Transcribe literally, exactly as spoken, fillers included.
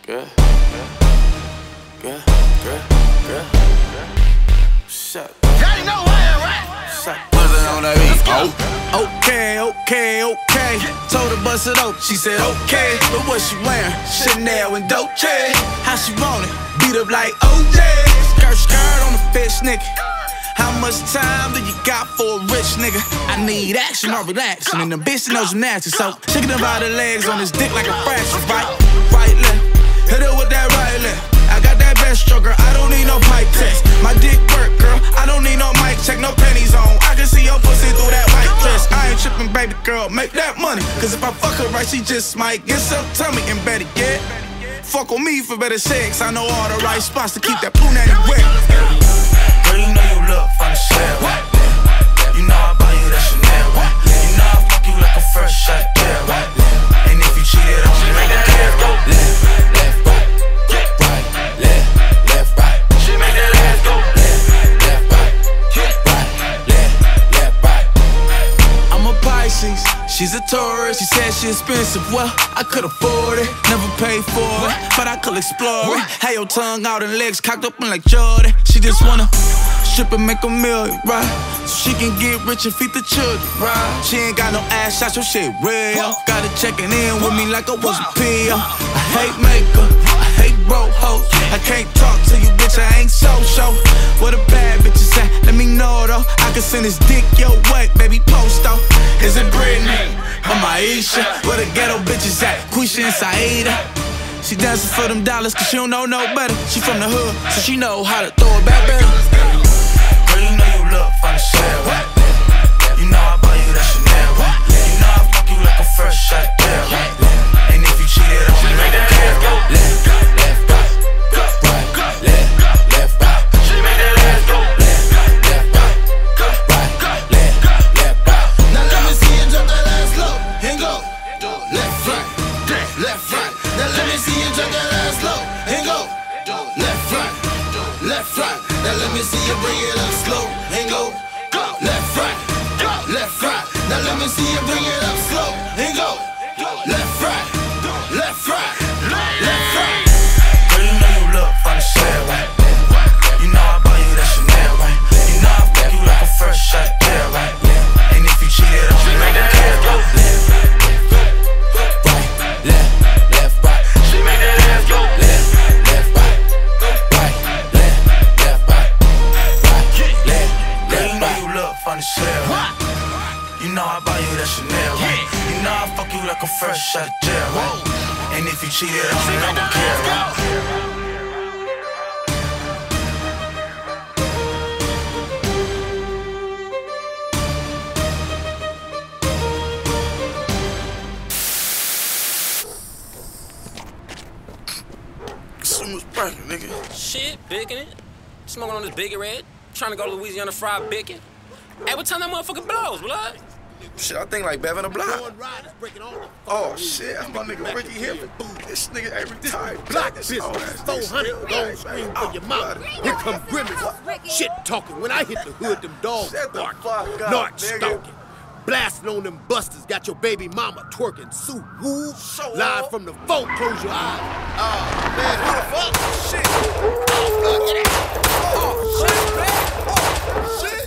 Girl, girl, girl, girl, girl. What's up? Y'all know where I'm at. What's up? What's it on that beat? Oh, okay, okay, okay. Told her bust it open, she said okay. But what she wearing? Chanel and Dolce. How she want it? Beat up like O J. Skirt, skirt on the fish, nigga. How much time do you got for a rich nigga? I need action or relaxing, and the bitch knows you nasty. So shaking about her legs on his dick like a fraction. Right, right, left. Hit her with that right left. I got that best stroke, girl. I don't need no pipe test. My dick work, girl. I don't need no mic check, no panties on. I can see your pussy through that white dress. I ain't tripping, baby girl. Make that money. Cause if I fuck her right, she just might get some tummy. And better yet, fuck on me for better sex. I know all the right spots to keep that punani wet. Girl, you know you look from the shell. You know I buy you that Chanel. You know I fuck you like a fresh shot girl. And if you cheated on me, make that ass go left, left, right, right, left, left, right. She make that ass go left, left, right, right, left, left, right. I'm a Pisces, she's a Taurus. She said she expensive, well, I could afford it. Never paid for it, but I could explore it. Had your tongue out and legs cocked up like Jordan. She just wanna strip and make a million, right? So she can get rich and feed the children, right? She ain't got no ass shots, so shit real. Got her checking in with me like I was a P O. I hate makeup, I hate broke hoes. I can't talk to you, bitch, I ain't so-so. Where the bad bitches at? Let me know, though. I can send this dick your way, baby, post, though. Is it Britney or Maisha? Where the ghetto bitches at? Quisha and Saida. She dancing for them dollars cause she don't know no better. She from the hood, so she know how to throw it back better. Girl, you know you look from the shell. You know I buy you that Chanel. You know I fuck you like a fresh shot girl. And if you cheated on me, make that ass go left, left, right, right, left, left, right. She make that ass go left, left, right, right, left, left, right. Now let me see you drop that ass low and go left, right, left, right. Now let me see you drop that ass low and go left, right, left, right. Now let me see you bring it up slow and go left, right, left, right. Now let me see you bring it up slow and go left, right, left, right, left, right. Girl, you know you look from the shell, right? You know I buy you that Chanel, right? You know I fuck you like a fresh shot girl, right? And if you cheated on me, make that ass go left, right, left, left, right. She make that ass go left, left, right, right, left, left, right, right, left, left, right. You look from the shell, right? You know I buy you that Chanel, right? You know I fuck you like a fresh shot gel, right? And if you cheated on me, I don't care, right? Consumer's bracket, nigga. Shit, bacon it. Smoking on this biggie red. Trying to go to Louisiana fried bacon. Hey, what time that motherfucker blows, blood? Shit, I think like Bevan the Block. Oh shit, that's my nigga Ricky Hibbert. This nigga every time. Block business, four hundred long scream for your mouth. Here come Grimace, shit talking. When I hit the hood, them dogs barking, narc stalking. Blasting on them busters, got your baby mama twerking, suit woo, live from the phone, close your eyes. Oh man, who the fuck? Shit. Oh, shit, man. Oh shit.